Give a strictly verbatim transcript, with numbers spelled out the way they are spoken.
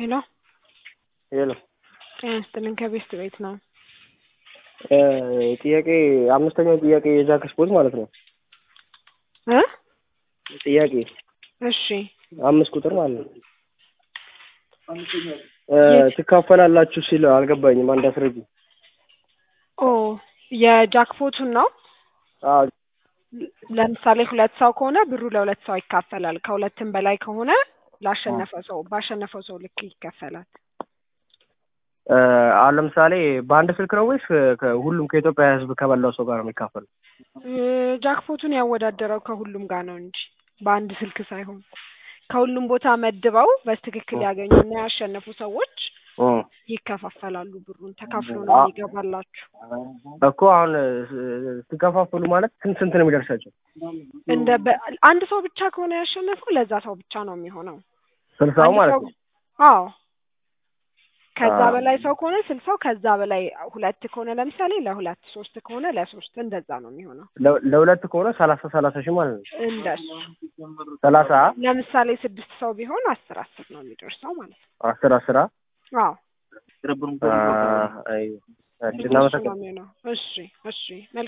ሄሎ ሄሎ ያስጥልን ከቤስት ቤት ነው። ጥያቄ አምስተኛው ጥያቄ የዛክ ስፖርት ማለት ነው እ ጥያቄ እሺ አምስት ቁጥር ማለት ነው ትካፈላላችሁ ሲል አልገባኝም። አንድ አስረጂ። ኦ የጃክፖቱን ነው። አዎ ለምሳሌ ሁለት ሰው ከሆነ ብሩ ለሁለት ሰው ይካፈላል። ከሁለትም በላይ ከሆነ ላሸነፈው ሰው ባሸነፈው ሰው ልክ ይከፈላል። አሁን ለምሳሌ በአንድ ስልክ ነው ወይስ ሁሉም ከኢትዮጵያ ሕዝብ ከበላው ሰው ጋር ነው የሚካፈለው? ጃክፖቱን ያወዳደረው ከሁሉም ጋር ነው እንጂ በአንድ ስልክ ሳይሆን ከሁሉም ቦታ መድበው በትክክል ያገኙና ያሸነፉ ሰዎች ይከፋፈላሉ። ብሩን ተካፍሎ ነው የሚገባላችሁ እኮ። አሁን ትከፋፈሉ ማለት ስንት ስንት ነው የሚደርሳቸው? እንደ አንድ ሰው ብቻ ከሆነ ያሸነፈው ለዛ ሰው ብቻ ነው የሚሆነው ስልሳው ማለት ነው። አዎ ከዛ በላይ ሰው ከሆነ ስልሳው፣ ከዛ በላይ ሁለት ከሆነ ለምሳሌ ለሁለት፣ ሶስት ከሆነ ለሶስት እንደዛ ነው የሚሆነው። ለሁለት ከሆነ ሰላሳ ሰላሳ ሺህ ማለት ነው። እንደሱ ሰላሳ ለምሳሌ ስድስት ሰው ቢሆን አስር አስር ነው የሚደርሰው ማለት ነው። አስር አስር አዎ አይ እሺ እናመሰግናለን። እሺ እሺ